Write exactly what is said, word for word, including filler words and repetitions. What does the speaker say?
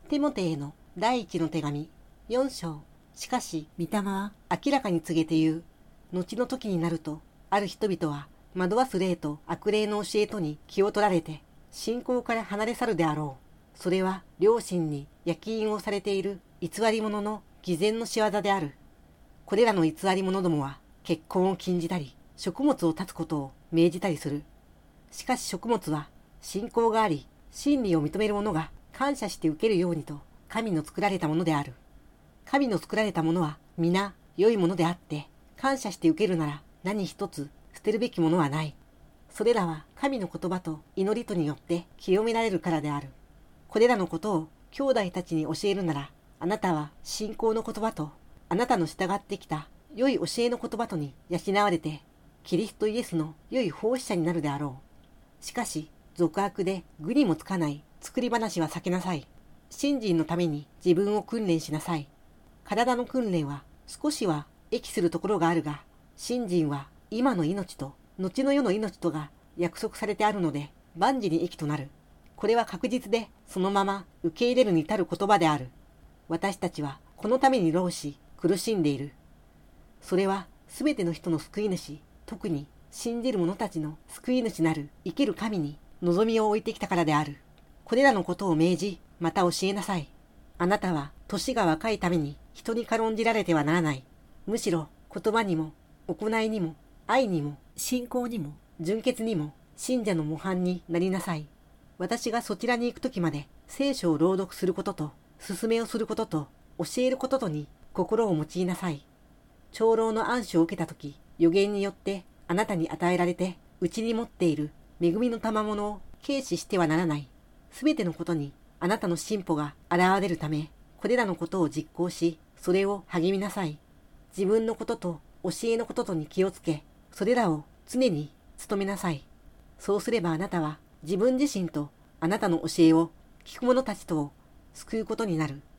テモテへの第一の手紙、よん章。しかし、御霊は明らかに告げて言う。後の時になると、ある人々は惑わす霊と悪霊の教えとに気を取られて、信仰から離れ去るであろう。それは良心に焼き印をされている偽り者の偽善の仕業である。これらの偽り者どもは結婚を禁じたり、食物を断つことを命じたりする。しかし食物は信仰があり、真理を認める者が感謝して受けるようにと神の作られたものである。神の作られたものは皆良いものであって、感謝して受けるなら何一つ捨てるべきものはない。それらは神の言葉と祈りとによって清められるからである。これらのことを兄弟たちに教えるなら、あなたは信仰の言葉とあなたの従ってきた良い教えの言葉とに養われて、キリストイエスの良い奉仕者になるであろう。しかし、俗悪で愚にもつかない作り話は避けなさい。信心のために自分を訓練しなさい。体の訓練は少しは益するところがあるが、信心は今の命と後の世の命とが約束されてあるので万事に益となる。これは確実でそのまま受け入れるに至る言葉である。私たちはこのために労し苦しんでいる。それはすべての人の救い主、特に信じる者たちの救い主なる生きる神に望みを置いてきたからである。これらのことを命じ、また教えなさい。あなたは年が若いために人に軽んじられてはならない。むしろ言葉にも行いにも愛にも信仰にも純潔にも信者の模範になりなさい。私がそちらに行くときまで聖書を朗読することと勧めをすることと教えることとに心を用いなさい。長老の暗示を受けたとき、預言によってあなたに与えられてうちに持っている恵みの賜物を軽視してはならない。すべてのことにあなたの進歩が現れるため、これらのことを実行し、それを励みなさい。自分のことと教えのこととに気をつけ、それらを常に努めなさい。そうすればあなたは自分自身とあなたの教えを聞く者たちとを救うことになる。